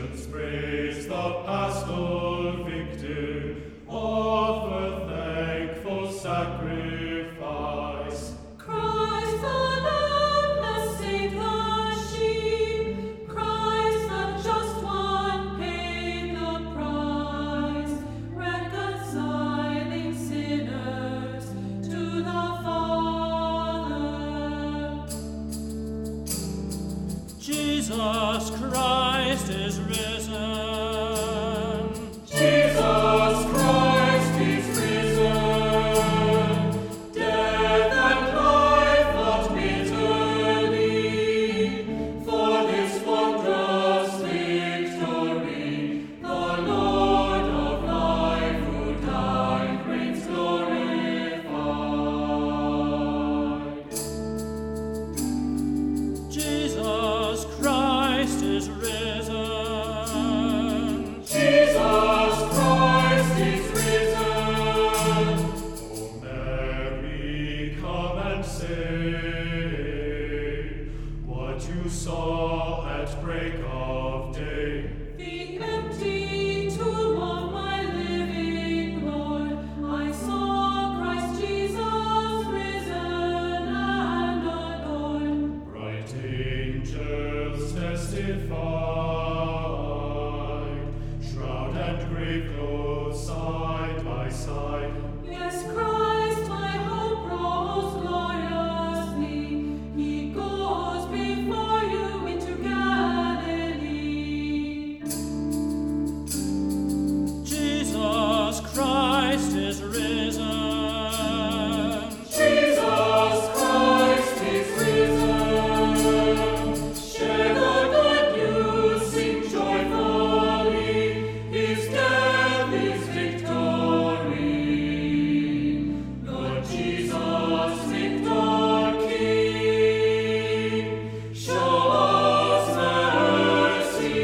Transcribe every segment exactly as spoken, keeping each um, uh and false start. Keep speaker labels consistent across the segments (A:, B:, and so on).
A: nations praise the paschal victor, offer thankful sacrifice.
B: Christ the Lamb has saved the sheep. Christ the just one paid the price, reconciling sinners to the Father.
C: Jesus Christ is risen.
A: Jesus Christ is risen. Death and life fought bitterly for this wondrous victory. The Lord of life who died reigns glorified.
C: Jesus Christ is risen.
A: Jesus Christ is risen. O Mary, come and say what you saw at break of day.
B: The empty tomb of my living Lord, I saw Christ Jesus risen and adored.
A: Bright angels testified, shroud and grave clothes side by side.
B: Yes, Christ, my hope rose gloriously. He goes before you into Galilee.
C: Jesus Christ is risen.
A: Jesus Christ is risen. Share the good news, sing joyfully. His death is victory. Lord Jesus, victor King, show us mercy.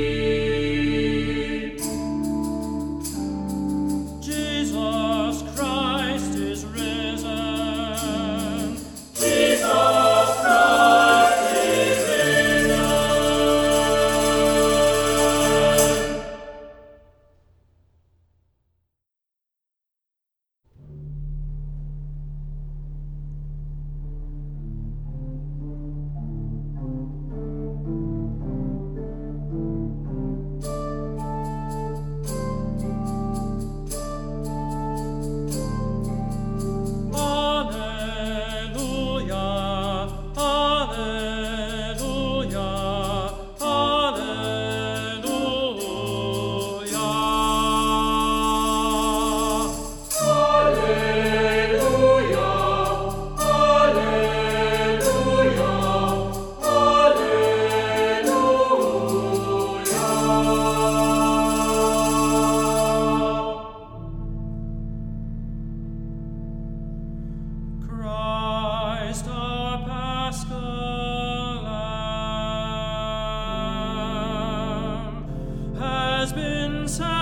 C: Jesus Christ is risen.
A: Jesus Christ is risen.
C: Alleluia, alleluia, alleluia.
A: Alleluia, alleluia, alleluia.
C: Christ our Paschal Lamb has been sacrificed.